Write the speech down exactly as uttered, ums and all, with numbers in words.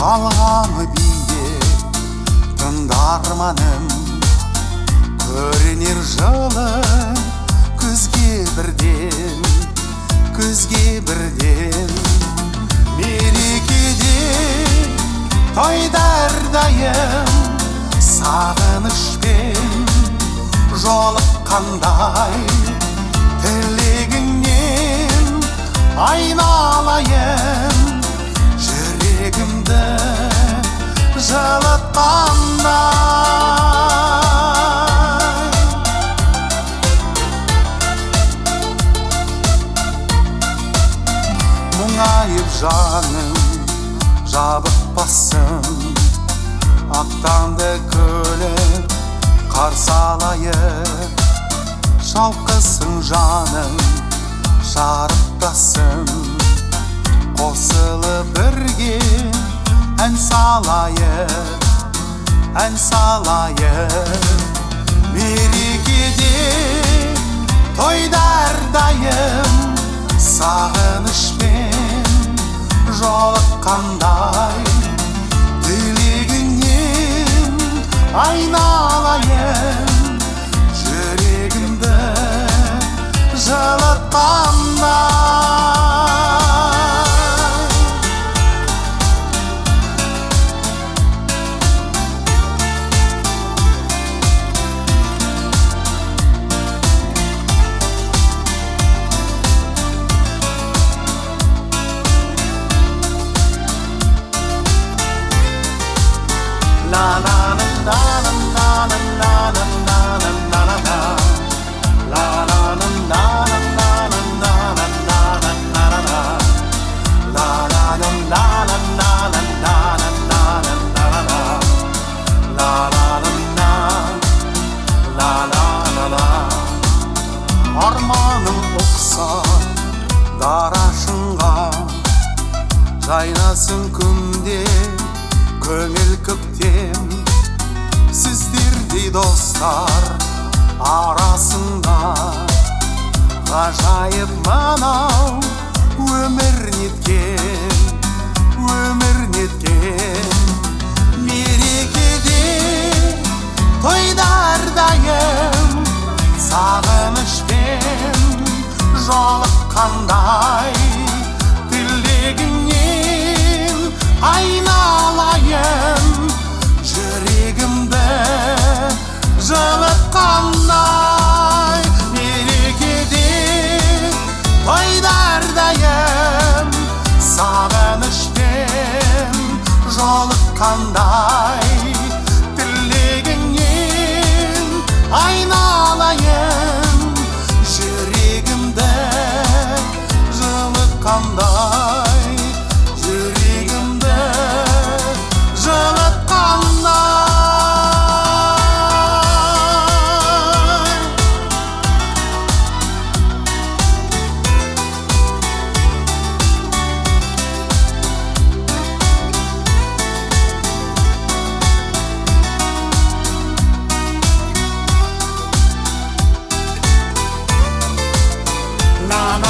талғамы биік тыңдарманым, көрінер жылы күзге бірден, күзге бірден. Мерекеде тойда әрдайым сағынышпен жолыққандай, тілегіңнен айналайын, жүрегімді жылытқандай. Мұңайып жаным жабықпасын, ақтанды күліп қарсы алайық. Шалқысын жаным шарықтасын, қосылып бірге ән салайық, ән салайық. Мерекеде тойда әрдайым сағынышпен жолыққандай, тілегіңнен айналайын, жүрегімді жылытқандай. La la la la la la la la la la la la. La la la la la la la la la la la la. La la la la la la la la la la la. La la la la la la. Armanım ұқсап дара шыңға, жайнасын күнде көңіл көктем. Сіздердей достар арасында ғажайып мынау өмір неткен, өмір неткен. Мерекеде тойда әрдайым сағынышпен жолыққандай, тілегіңнен айналайын, жүрегімді жылытқандай. Мерекеде тойда әрдайым сағынышпен жолыққандай,